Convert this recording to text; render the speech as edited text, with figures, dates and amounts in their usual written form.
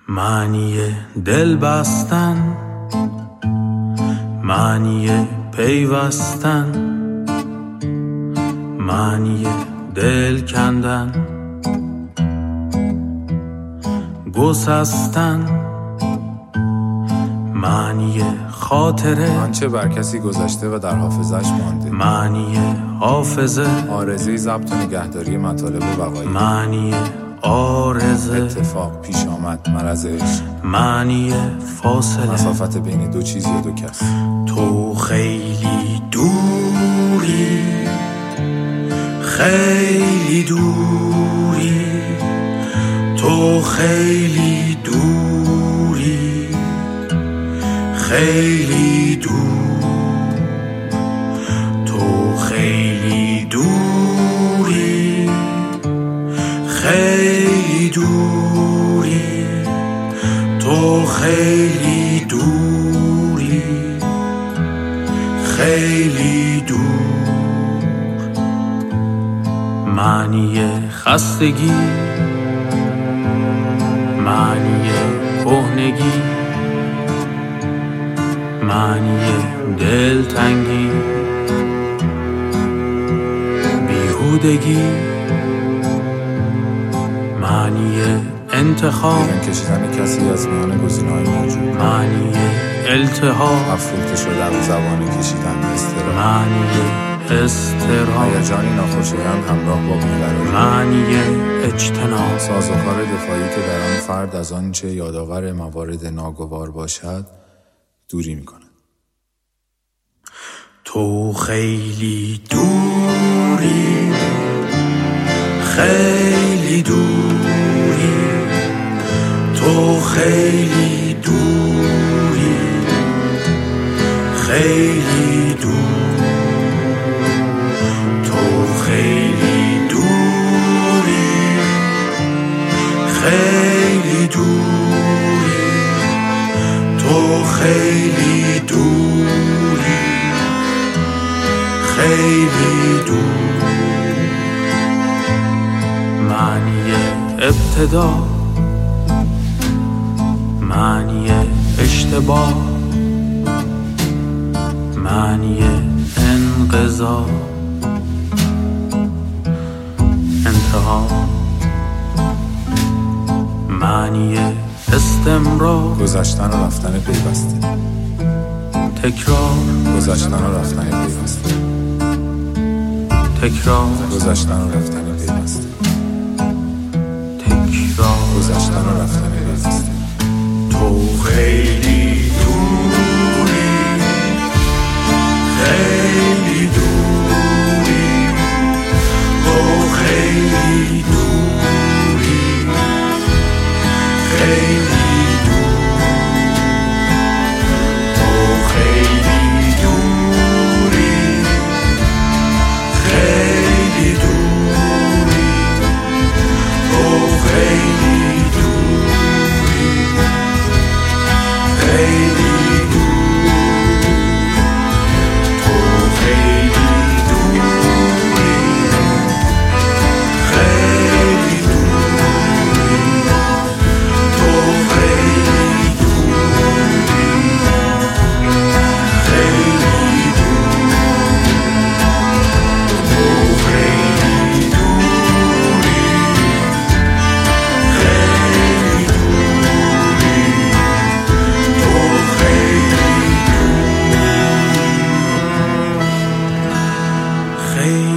معنی دل بستن، معنی پیوستن، معنی دل کندن، گسستن، معنی خاطره، آنچه بر کسی گذشته و در حافظش مانده، معنی حافظه، آرزه ضبط و نگهداری مطالب بقایی، معنی آرزه، اتفاق پیش آمد، مرض عشق، معنی فاصله، مسافت بین دو چیز یا دو کس. تو خیلی دوری، خیلی دوری، تو خیلی دوری، خیلی دور، تو خیلی دوری، خیلی دوری، تو خیلی دوری، خیلی دور. معنی خستگی، معنی کهنگی، معنی دلتنگی، بیهودگی، معنی انتخاب، کشیدن کسی از میان گزینه‌های موجود، معنی التهاب، افروخته شدن، زبانه کشیدن، اضطراب، معنی اضطراب، هیجانی ناخوشایند همراه با بی‌قراری، معنی اجتناب، سازوکار دفاعی که در آن فرد از آنچه یادآور موارد ناگوار باشد دوری می‌کند. تو خیلی دوری، خیلی دوری، تو خیلی دوری، خیلی دور، تو خیلی دوری، خیلی دوری، تو خیلی دوری، خیلی دور. معنی ابتدا، معنی اشتباه، معنی انقضا، انتها، معنی استمرار، گذشتن و رفتن پیوسته، تکرار، گذشتن و رفتن پیوسته، تکرار، گذشتن و رفتن پیوسته، تکرار، گذشتن و رفتن پیوسته. تو خیلی دوری، خیلی دوری، تو خیلی دوری، خیلی دور، تو خیلی دوری، خیلی دوری، تو خیلی دوری، خیلی دور، تو خیلی دوری، خیلی دوری، تو خیلی دوری، خیلی دور، خیلی